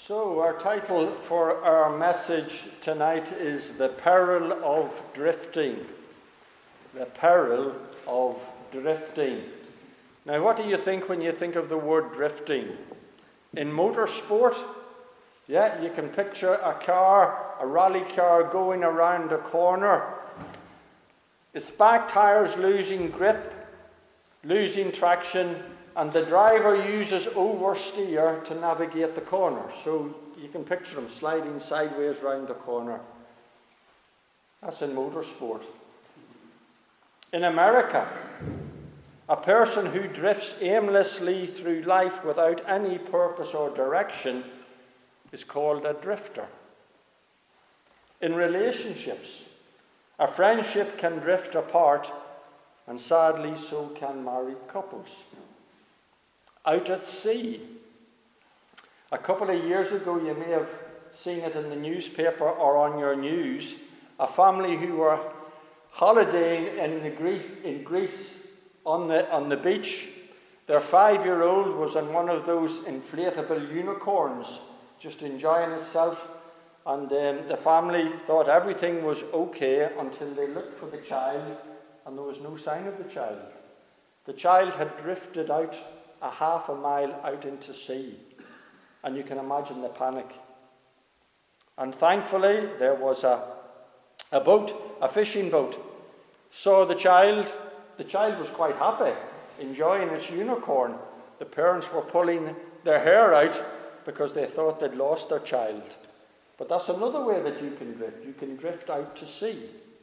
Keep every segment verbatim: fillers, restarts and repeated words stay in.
So, our title for our message tonight is The Peril of Drifting. The Peril of Drifting. Now, what do you think when you think of the word drifting? In motorsport, yeah, you can picture a car, a rally car going around a corner. Its back tires losing grip, losing traction, and the driver uses oversteer to navigate the corner. So you can picture him sliding sideways round the corner. That's in motorsport. In America, a person who drifts aimlessly through life without any purpose or direction is called a drifter. In relationships, a friendship can drift apart, and sadly so can married couples. Out at sea. A couple of years ago, you may have seen it in the newspaper or on your news, a family who were holidaying in, the Greece, in Greece on the, on the beach. Their five-year-old was on one of those inflatable unicorns, just enjoying itself, and um, the family thought everything was okay until they looked for the child, and there was no sign of the child. The child had drifted out a half a mile out into sea, and you can imagine the panic. And thankfully there was a, a boat, a fishing boat, saw the child. The child was quite happy, enjoying its unicorn. The parents were pulling their hair out because they thought they'd lost their child. But that's another way that you can drift. You can drift out to sea.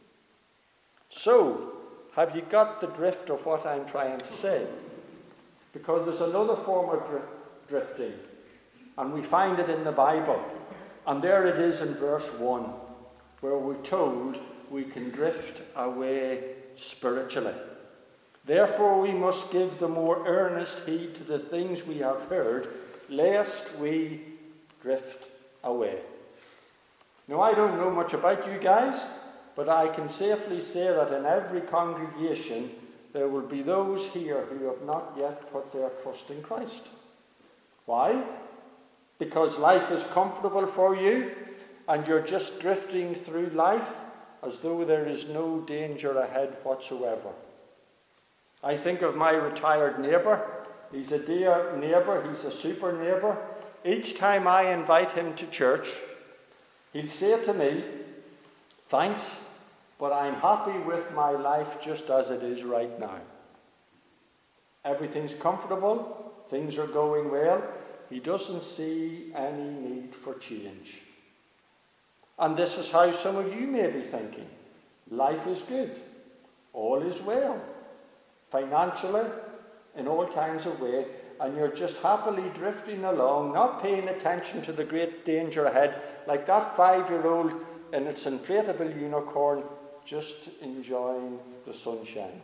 So, have you got the drift of what I'm trying to say? Because there's another form of dri- drifting, and we find it in the Bible. And there it is in verse one, where we're told we can drift away spiritually. Therefore we must give the more earnest heed to the things we have heard, lest we drift away. Now, I don't know much about you guys, but I can safely say that in every congregation there will be those here who have not yet put their trust in Christ. Why? Because life is comfortable for you and you're just drifting through life as though there is no danger ahead whatsoever. I think of my retired neighbour. He's a dear neighbour. He's a super neighbour. Each time I invite him to church, he'll say to me, "Thanks, but I'm happy with my life just as it is right now." Everything's comfortable, things are going well. He doesn't see any need for change. And this is how some of you may be thinking. Life is good, all is well, financially, in all kinds of ways, and you're just happily drifting along, not paying attention to the great danger ahead, like that five-year-old in its inflatable unicorn, just enjoying the sunshine.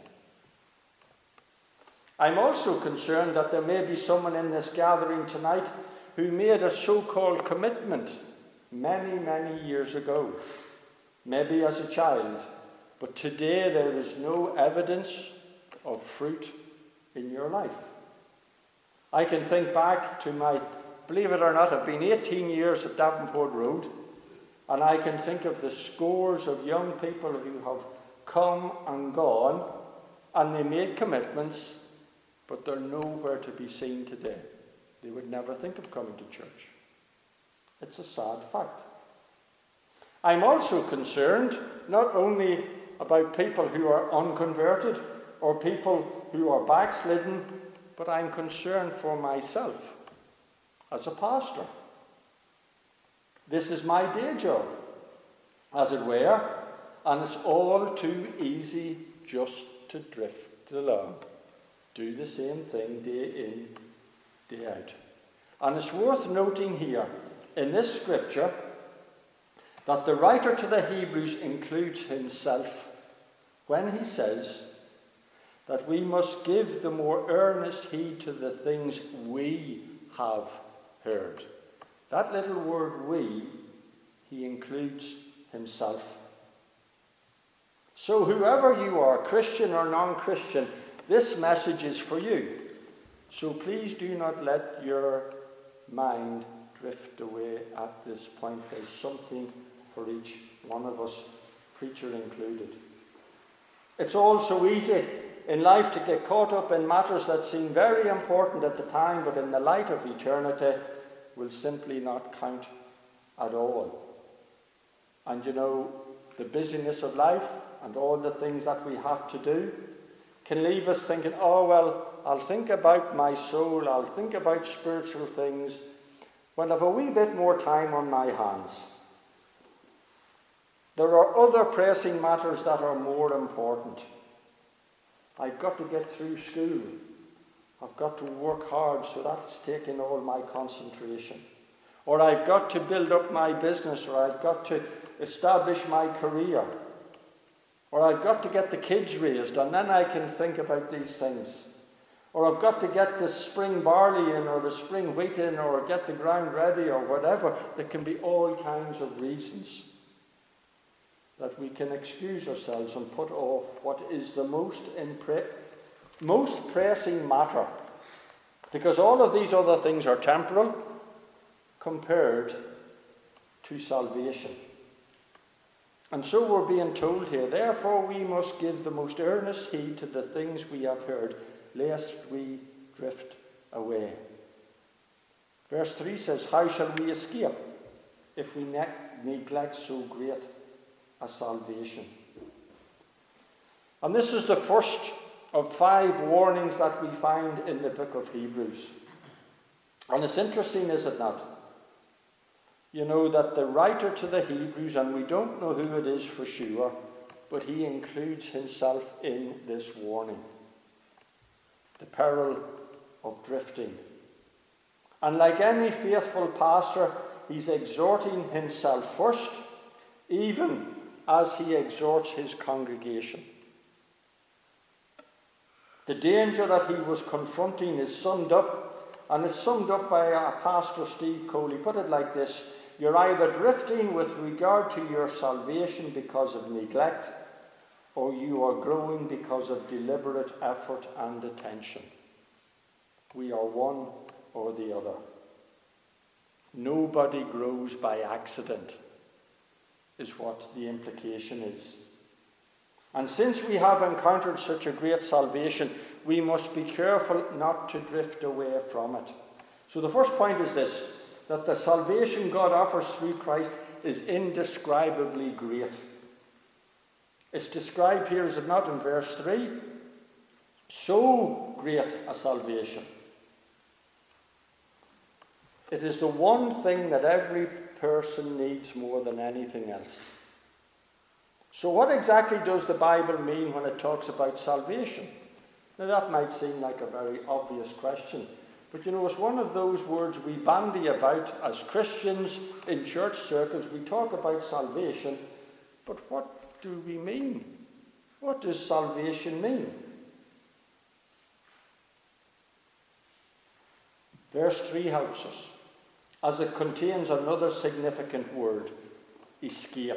I'm also concerned that there may be someone in this gathering tonight who made a so-called commitment many, many years ago, maybe as a child, but today there is no evidence of fruit in your life. I can think back to my, believe it or not, I've been eighteen years at Davenport Road, and I can think of the scores of young people who have come and gone, and they made commitments, but they're nowhere to be seen today. They would never think of coming to church. It's a sad fact. I'm also concerned not only about people who are unconverted or people who are backslidden, but I'm concerned for myself as a pastor. This is my day job, as it were, and it's all too easy just to drift along. Do the same thing day in, day out. And it's worth noting here, in this scripture, that the writer to the Hebrews includes himself when he says that we must give the more earnest heed to the things we have heard. That little word "we," he includes himself. So whoever you are, Christian or non-Christian, this message is for you. So please do not let your mind drift away at this point. There's something for each one of us, preacher included. It's all so easy in life to get caught up in matters that seem very important at the time, but in the light of eternity will simply not count at all. And you know, the busyness of life and all the things that we have to do can leave us thinking, oh, well, I'll think about my soul, I'll think about spiritual things when I've a wee bit more time on my hands. There are other pressing matters that are more important. I've got to get through school. I've got to work hard, so that's taking all my concentration. Or I've got to build up my business, or I've got to establish my career. Or I've got to get the kids raised, and then I can think about these things. Or I've got to get the spring barley in, or the spring wheat in, or get the ground ready, or whatever. There can be all kinds of reasons that we can excuse ourselves and put off what is the most, impre- most pressing matter. Because all of these other things are temporal compared to salvation. And so we're being told here, therefore we must give the most earnest heed to the things we have heard, lest we drift away. Verse three says, how shall we escape if we ne- neglect so great a salvation? And this is the first of five warnings that we find in the book of Hebrews. And it's interesting, is it not? You know that the writer to the Hebrews, and we don't know who it is for sure, but he includes himself in this warning. The peril of drifting. And like any faithful pastor, he's exhorting himself first, even as he exhorts his congregation. The danger that he was confronting is summed up, and it's summed up by a pastor, Steve Cole. He put it like this: you're either drifting with regard to your salvation because of neglect, or you are growing because of deliberate effort and attention. We are one or the other. Nobody grows by accident, is what the implication is. And since we have encountered such a great salvation, we must be careful not to drift away from it. So the first point is this, that the salvation God offers through Christ is indescribably great. It's described here, is it not, in verse three? So great a salvation. It is the one thing that every person needs more than anything else. So what exactly does the Bible mean when it talks about salvation? Now that might seem like a very obvious question, but you know, it's one of those words we bandy about as Christians in church circles. We talk about salvation, but what do we mean? What does salvation mean? Verse three helps us, as it contains another significant word: escape.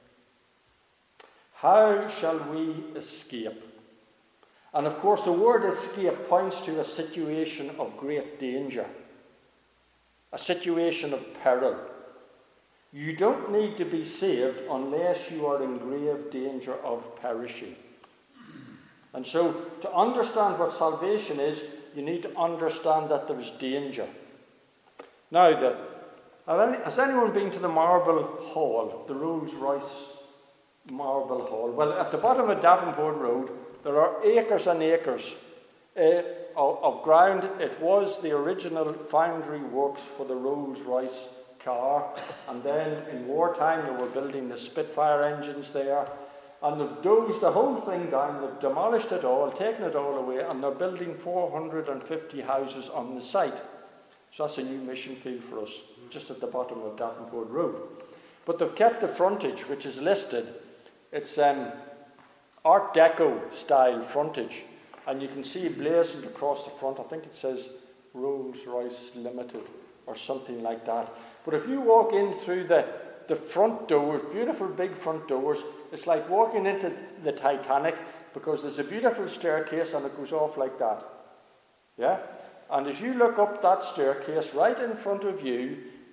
How shall we escape? And of course, the word escape points to a situation of great danger, a situation of peril. You don't need to be saved unless you are in grave danger of perishing. And so, to understand what salvation is, you need to understand that there's danger. Now, the, has anyone been to the Marble Hall, the Rolls-Royce Marble Hall? Well, at the bottom of Davenport Road, there are acres and acres uh, of, of ground. It was the original foundry works for the Rolls-Royce car, and then in wartime they were building the Spitfire engines there, and they've dozed the whole thing down, they've demolished it all, taken it all away, and they're building four hundred fifty houses on the site. So that's a new mission field for us, just at the bottom of Davenport Road. But they've kept the frontage, which is listed. It's um, Art Deco style frontage, and you can see it blazoned across the front. I think it says Rolls-Royce Limited or something like that. But if you walk in through the, the front doors, beautiful big front doors, it's like walking into the Titanic, because there's a beautiful staircase and it goes off like that. Yeah? And as you look up that staircase, right in front of you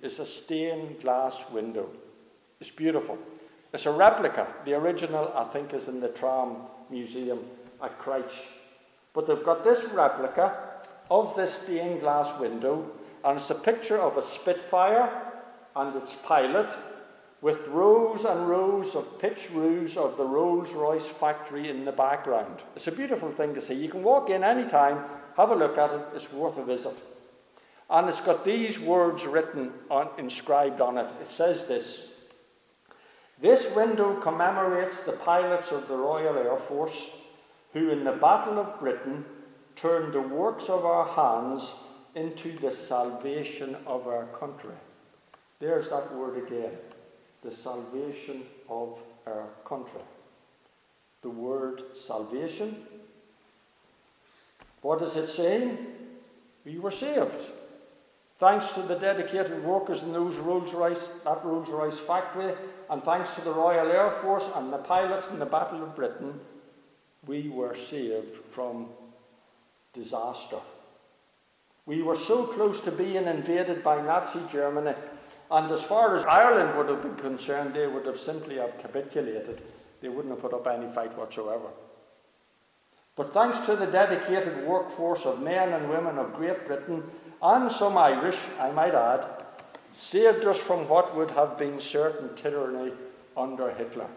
is a stained glass window. It's beautiful. It's a replica. The original, I think, is in the Tram Museum at Crouch. But they've got this replica of this stained glass window, and it's a picture of a Spitfire and its pilot with rows and rows of pitch roofs of the Rolls-Royce factory in the background. It's a beautiful thing to see. You can walk in any time, have a look at it. It's worth a visit. And it's got these words written on, inscribed on it. It says this: "This window commemorates the pilots of the Royal Air Force who in the Battle of Britain turned the works of our hands into the salvation of our country." There's that word again. The salvation of our country. The word salvation. What is it saying? We were saved. Thanks to the dedicated workers in those Rolls-Royce, that Rolls-Royce factory, and thanks to the Royal Air Force and the pilots in the Battle of Britain, we were saved from disaster. We were so close to being invaded by Nazi Germany, and as far as Ireland would have been concerned, they would have simply have capitulated. They wouldn't have put up any fight whatsoever. But thanks to the dedicated workforce of men and women of Great Britain, and some Irish, I might add, saved us from what would have been certain tyranny under Hitler.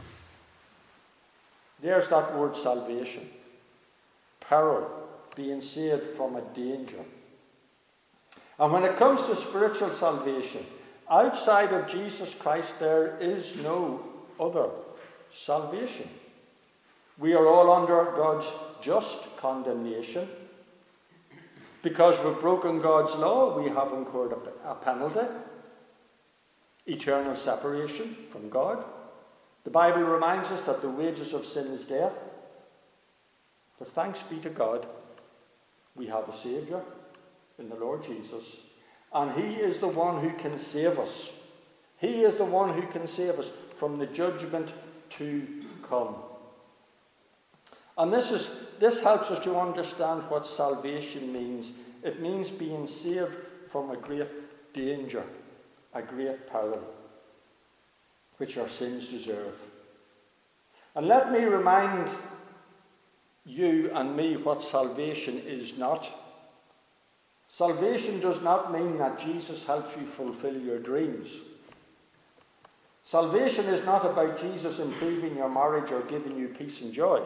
There's that word salvation. Peril, being saved from a danger. And when it comes to spiritual salvation, outside of Jesus Christ, there is no other salvation. We are all under God's just condemnation. Because we've broken God's law, we have incurred a penalty. Eternal separation from God. The Bible reminds us that the wages of sin is death. But thanks be to God, we have a Saviour in the Lord Jesus. And he is the one who can save us. He is the one who can save us from the judgment to come. And this is this helps us to understand what salvation means. It means being saved from a great danger, a great peril, which our sins deserve. And let me remind you and me what salvation is not. Salvation does not mean that Jesus helps you fulfill your dreams. Salvation is not about Jesus improving your marriage or giving you peace and joy.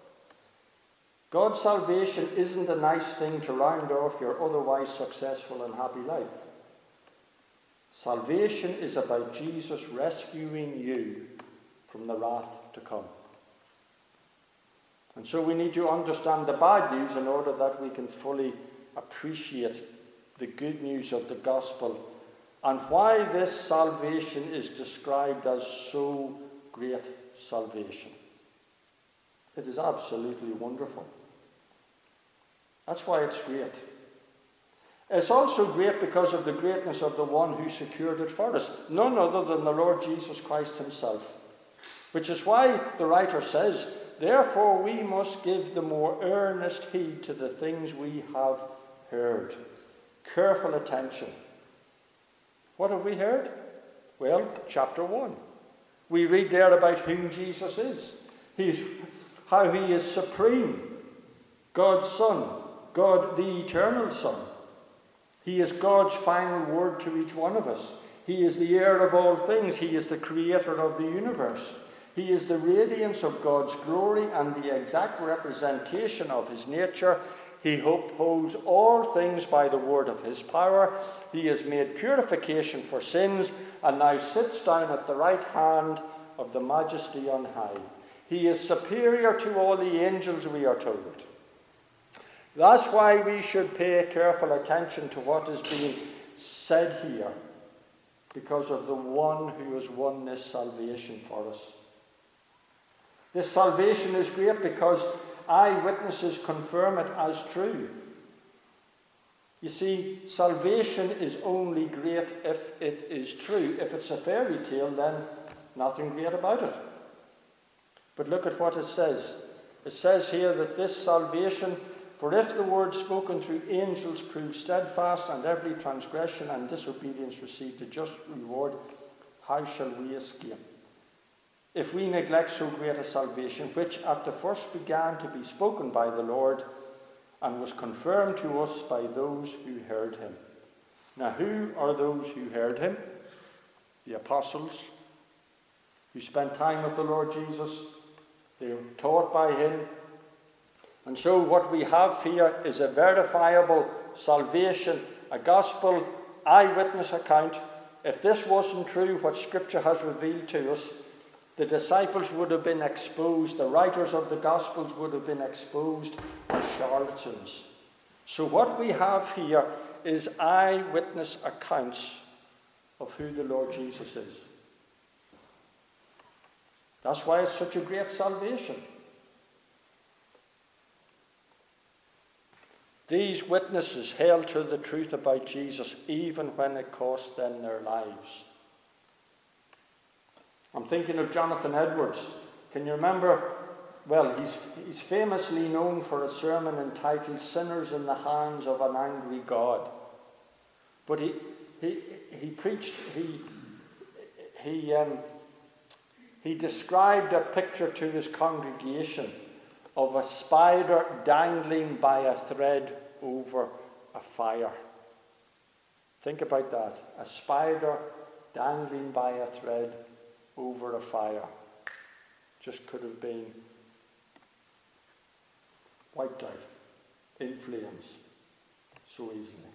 God's salvation isn't a nice thing to round off your otherwise successful and happy life. Salvation is about Jesus rescuing you from the wrath to come. And so we need to understand the bad news in order that we can fully appreciate the good news of the gospel and why this salvation is described as so great salvation. It is absolutely wonderful. That's why it's great. It's also great because of the greatness of the one who secured it for us, none other than the Lord Jesus Christ himself. Which is why the writer says, "Therefore we must give the more earnest heed to the things we have heard." Careful attention. What have we heard? Well, chapter one. We read there about whom Jesus is. He's, how he is supreme. God's Son. God, the eternal Son. He is God's final word to each one of us. He is the heir of all things. He is the creator of the universe. He is the radiance of God's glory and the exact representation of his nature. He upholds all things by the word of his power. He has made purification for sins and now sits down at the right hand of the Majesty on high. He is superior to all the angels, we are told. That's why we should pay careful attention to what is being said here, because of the one who has won this salvation for us. This salvation is great because eyewitnesses confirm it as true. You see, salvation is only great if it is true. If it's a fairy tale, then nothing great about it. But look at what it says. It says here that this salvation For if the word spoken through angels proved steadfast, and every transgression and disobedience received a just reward, how shall we escape? If we neglect so great a salvation, which at the first began to be spoken by the Lord, and was confirmed to us by those who heard him. Now who are those who heard him? The apostles, who spent time with the Lord Jesus. They were taught by him. And so what we have here is a verifiable salvation, a gospel eyewitness account. If this wasn't true, what Scripture has revealed to us, the disciples would have been exposed, the writers of the Gospels would have been exposed as charlatans. So what we have here is eyewitness accounts of who the Lord Jesus is. That's why it's such a great salvation. These witnesses held to the truth about Jesus even when it cost them their lives. I'm thinking of Jonathan Edwards. Can you remember? Well, he's, he's famously known for a sermon entitled Sinners in the Hands of an Angry God. But he, he, he preached, he, he, um, he described a picture to his congregation of a spider dangling by a thread over a fire. Think about that. A spider dangling by a thread over a fire. Just could have been wiped out in flames so easily.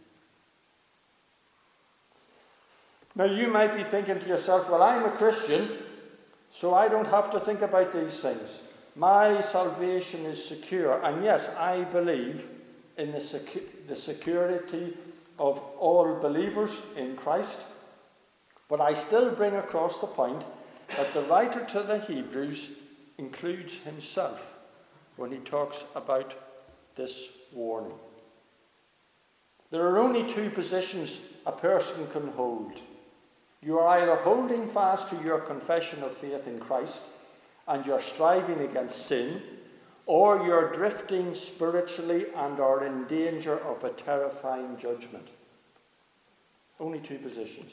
Now you might be thinking to yourself, well, I'm a Christian, so I don't have to think about these things. My salvation is secure. And yes, I believe in the, secu- the security of all believers in Christ. But I still bring across the point that the writer to the Hebrews includes himself when he talks about this warning. There are only two positions a person can hold. You are either holding fast to your confession of faith in Christ and you're striving against sin, or you're drifting spiritually and are in danger of a terrifying judgment. Only two positions.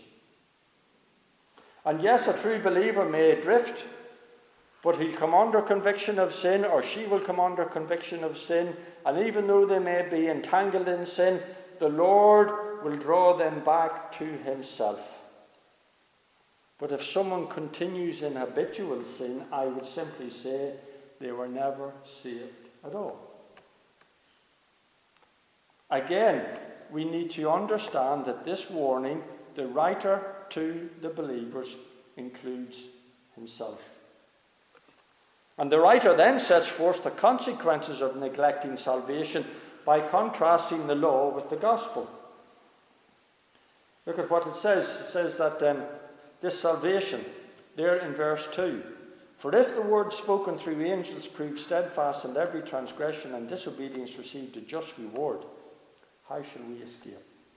And yes, a true believer may drift, but he'll come under conviction of sin, or she will come under conviction of sin, and even though they may be entangled in sin, the Lord will draw them back to himself. But if someone continues in habitual sin, I would simply say they were never saved at all. Again, we need to understand that this warning, the writer to the believers, includes himself. And the writer then sets forth the consequences of neglecting salvation by contrasting the law with the gospel. Look at what it says. It says that um, this salvation, there in verse two, for if the word spoken through angels proved steadfast, and every transgression and disobedience received a just reward, how shall we escape?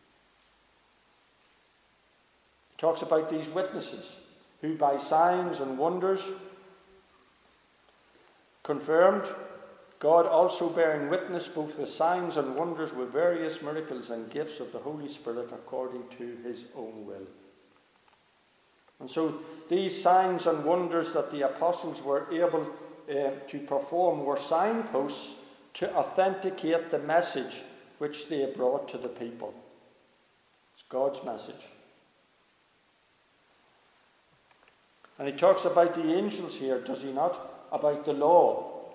He talks about these witnesses who by signs and wonders confirmed, God also bearing witness both with signs and wonders, with various miracles and gifts of the Holy Spirit according to his own will. And so these signs and wonders that the apostles were able uh, to perform were signposts to authenticate the message which they brought to the people. It's God's message. And he talks about the angels here, does he not? About the law.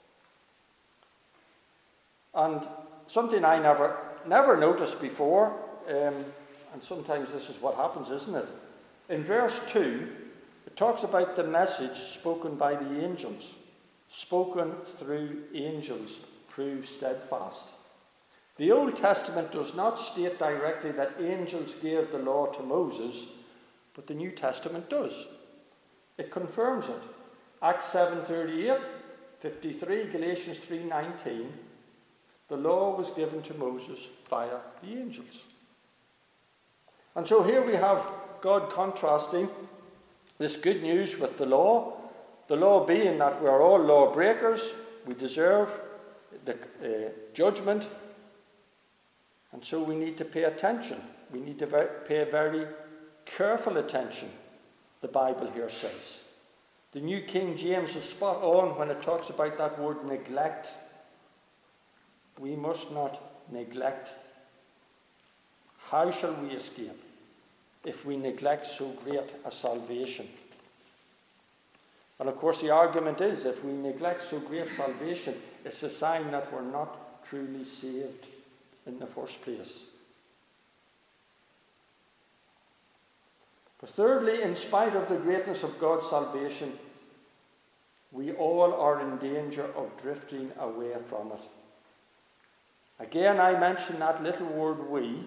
And something I never never noticed before, um, and sometimes this is what happens, isn't it? In verse two, it talks about the message spoken by the angels. Spoken through angels, prove steadfast. The Old Testament does not state directly that angels gave the law to Moses, but the New Testament does. It confirms it. Acts seven thirty-eight, fifty-three, Galatians three nineteen. The law was given to Moses via the angels. And so here we have God contrasting this good news with the law. The law being that we are all lawbreakers, we deserve the uh, judgment. And so we need to pay attention. We need to ver- pay very careful attention, the Bible here says. The New King James is spot on when it talks about that word neglect. We must not neglect. How shall we escape if we neglect so great a salvation? And of course the argument is, if we neglect so great salvation, it's a sign that we're not truly saved in the first place. But thirdly, in spite of the greatness of God's salvation, we all are in danger of drifting away from it. Again, I mention that little word we.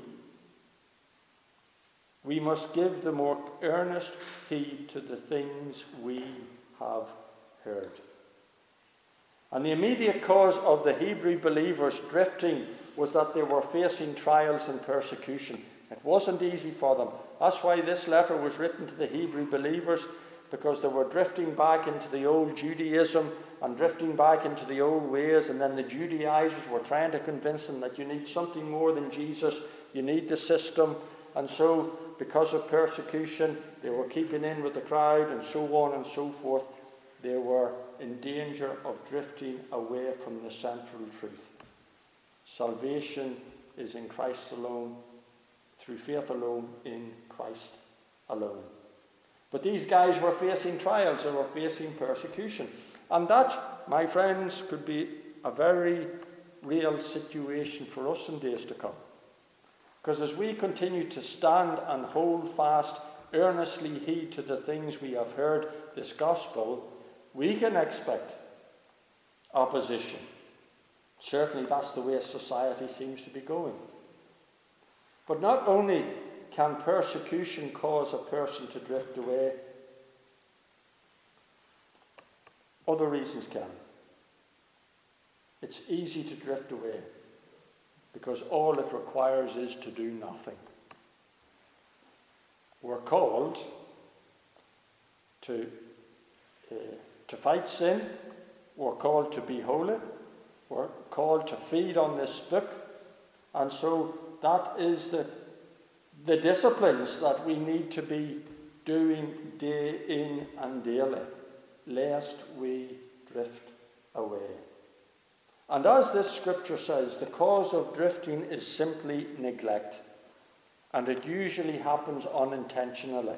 We must give the more earnest heed to the things we have heard. And the immediate cause of the Hebrew believers drifting was that they were facing trials and persecution. It wasn't easy for them. That's why this letter was written to the Hebrew believers, because they were drifting back into the old Judaism and drifting back into the old ways, and then the Judaizers were trying to convince them that you need something more than Jesus, you need the system. And so, because of persecution, they were keeping in with the crowd and so on and so forth. They were in danger of drifting away from the central truth. Salvation is in Christ alone, through faith alone, in Christ alone. But these guys were facing trials, they were facing persecution. And that, my friends, could be a very real situation for us in days to come. Because as we continue to stand and hold fast, earnestly heed to the things we have heard, this gospel, we can expect opposition. Certainly that's the way society seems to be going. But not only can persecution cause a person to drift away, other reasons can. It's easy to drift away because all it requires is to do nothing. We're called to, uh, to fight sin. We're called to be holy. We're called to feed on this book. And so that is the, the disciplines that we need to be doing day in and daily, lest we drift away. And as this scripture says, the cause of drifting is simply neglect. And it usually happens unintentionally.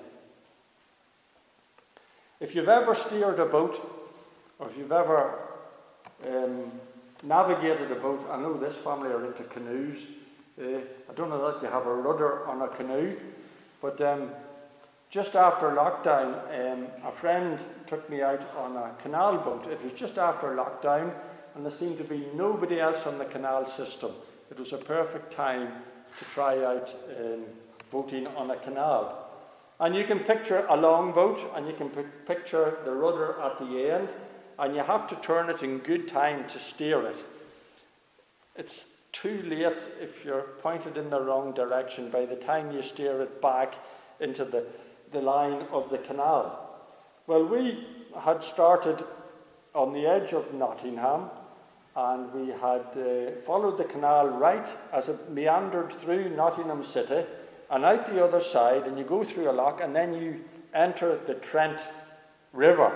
If you've ever steered a boat, or if you've ever um, navigated a boat, I know this family are into canoes. Uh, I don't know that you have a rudder on a canoe, but um, just after lockdown, um, a friend took me out on a canal boat. It was just after lockdown, and there seemed to be nobody else on the canal system. It was a perfect time to try out um, boating on a canal. And you can picture a long boat, and you can p- picture the rudder at the end, and you have to turn it in good time to steer it. It's too late if you're pointed in the wrong direction by the time you steer it back into the, the line of the canal. Well, we had started on the edge of Nottingham, and we had uh, followed the canal right as it meandered through Nottingham City and out the other side, and you go through a lock, and then you enter the Trent River.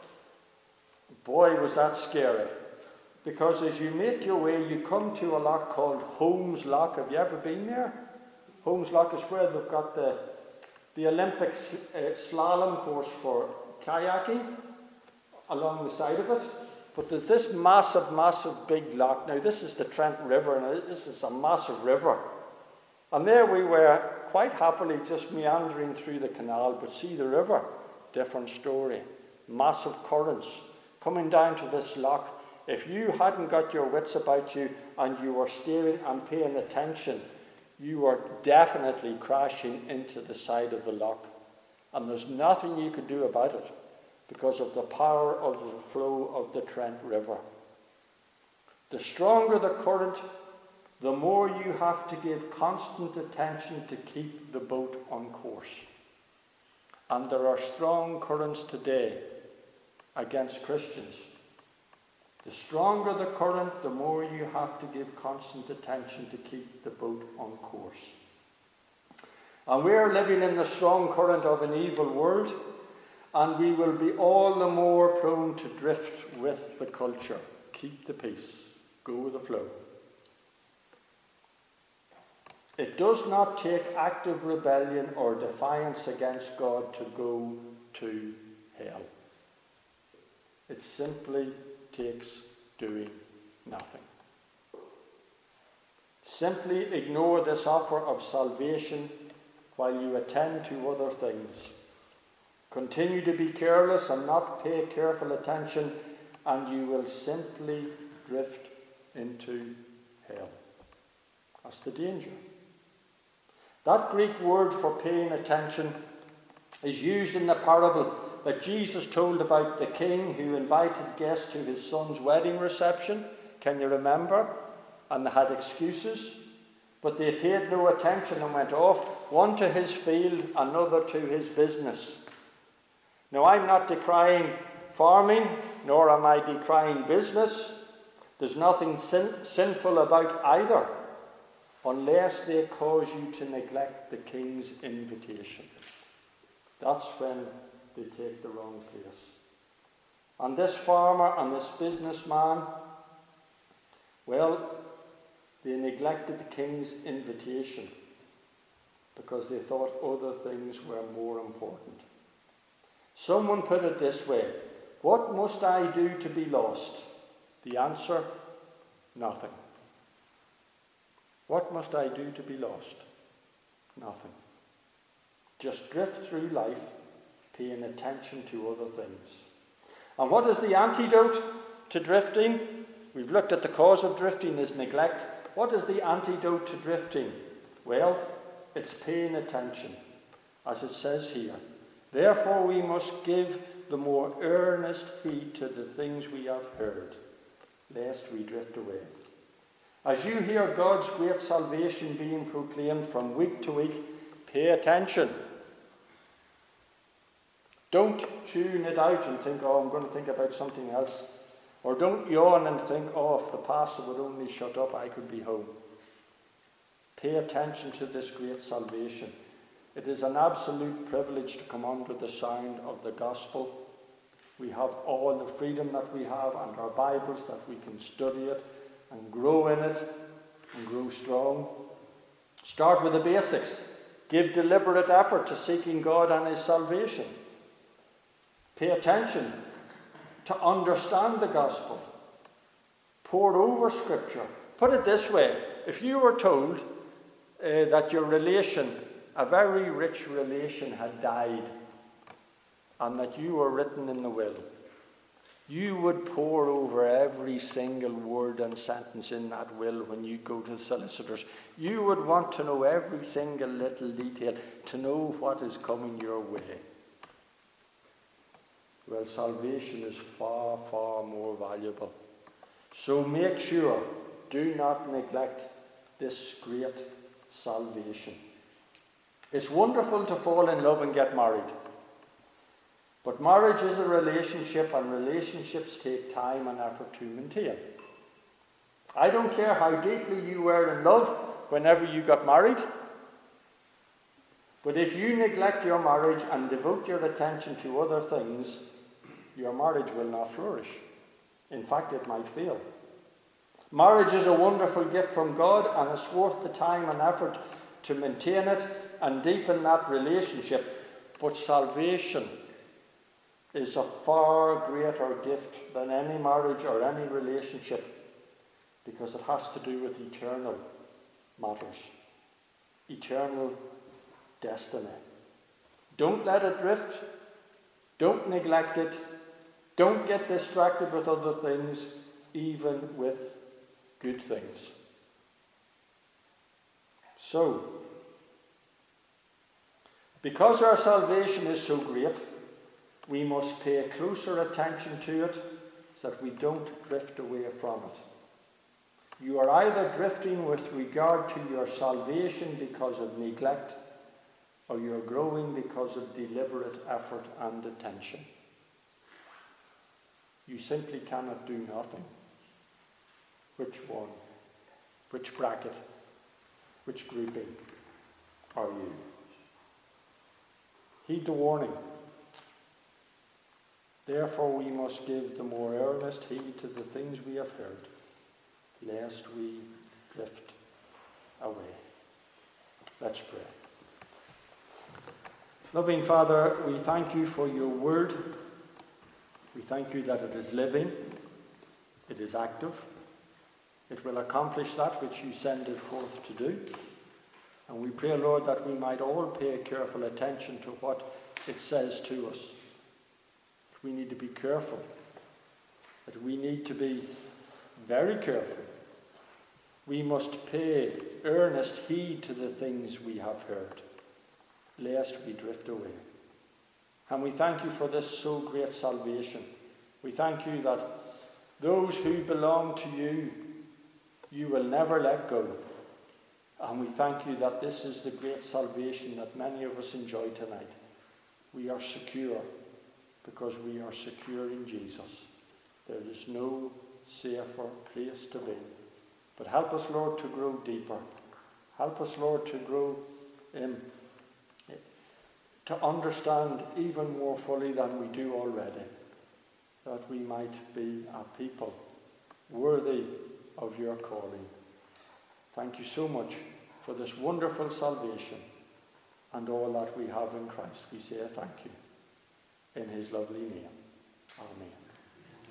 Boy, was that scary. Because as you make your way, you come to a lock called Holmes Lock. Have you ever been there? Holmes Lock is where they've got the, the Olympic uh, slalom course for kayaking along the side of it. But there's this massive, massive big lock. Now, this is the Trent River, and this is a massive river. And there we were, quite happily just meandering through the canal, but see the river, different story. Massive currents coming down to this lock. If you hadn't got your wits about you and you were steering and paying attention, you were definitely crashing into the side of the lock. And there's nothing you could do about it because of the power of the flow of the Trent River. The stronger the current, the more you have to give constant attention to keep the boat on course. And there are strong currents today against Christians. The stronger the current, the more you have to give constant attention to keep the boat on course. And we are living in the strong current of an evil world, and we will be all the more prone to drift with the culture. Keep the peace. Go with the flow. It does not take active rebellion or defiance against God to go to hell. It simply takes doing nothing. Simply ignore this offer of salvation while you attend to other things. Continue to be careless and not pay careful attention, and you will simply drift into hell. That's the danger. That Greek word for paying attention is used in the parable that Jesus told about the king who invited guests to his son's wedding reception. Can you remember? And they had excuses, but they paid no attention and went off, one to his field, another to his business. Now, I'm not decrying farming, nor am I decrying business. There's nothing sin- sinful about either, unless they cause you to neglect the king's invitation. That's when they take the wrong place. And this farmer and this businessman, well, they neglected the king's invitation because they thought other things were more important. Someone put it this way: what must I do to be lost? The answer: nothing. What must I do to be lost? Nothing. Just drift through life, paying attention to other things. And what is the antidote to drifting? We've looked at the cause of drifting is neglect. What is the antidote to drifting? Well, it's paying attention, as it says here. Therefore we must give the more earnest heed to the things we have heard, lest we drift away. As you hear God's great salvation being proclaimed from week to week, pay attention. Don't tune it out and think, oh, I'm going to think about something else. Or don't yawn and think, oh, if the pastor would only shut up, I could be home. Pay attention to this great salvation. It is an absolute privilege to come under the sound of the gospel. We have all the freedom that we have and our Bibles that we can study it and grow in it and grow strong. Start with the basics. Give deliberate effort to seeking God and his salvation. Pay attention to understand the gospel. Pore over scripture. Put it this way: if you were told uh, that your relation, a very rich relation, had died and that you were written in the will, you would pore over every single word and sentence in that will when you go to the solicitors. You would want to know every single little detail to know what is coming your way. Well, salvation is far, far more valuable. So make sure, do not neglect this great salvation. It's wonderful to fall in love and get married. But marriage is a relationship, and relationships take time and effort to maintain. I don't care how deeply you were in love whenever you got married, but if you neglect your marriage and devote your attention to other things, your marriage will not flourish. In fact, it might fail. Marriage is a wonderful gift from God, and it's worth the time and effort to maintain it and deepen that relationship. But salvation is a far greater gift than any marriage or any relationship, because it has to do with eternal matters, eternal destiny. Don't let it drift. Don't neglect it. Don't get distracted with other things, even with good things. So, because our salvation is so great, we must pay closer attention to it so that we don't drift away from it. You are either drifting with regard to your salvation because of neglect, or you're growing because of deliberate effort and attention. You simply cannot do nothing. Which one? Which bracket? Which grouping are you? Heed the warning. Therefore we must give the more earnest heed to the things we have heard, lest we drift away. Let's pray. Loving Father, we thank you for your word. We thank you that it is living, it is active, it will accomplish that which you send it forth to do. And we pray, Lord, that we might all pay careful attention to what it says to us. We need to be careful, that we need to be very careful. We must pay earnest heed to the things we have heard, lest we drift away. And we thank you for this so great salvation. We thank you that those who belong to you, you will never let go. And we thank you that this is the great salvation that many of us enjoy tonight. We are secure because we are secure in Jesus. There is no safer place to be. But help us, Lord, to grow deeper. Help us, Lord, to grow in to understand even more fully than we do already, that we might be a people worthy of your calling. Thank you so much for this wonderful salvation and all that we have in Christ. We say thank you in his lovely name. Amen.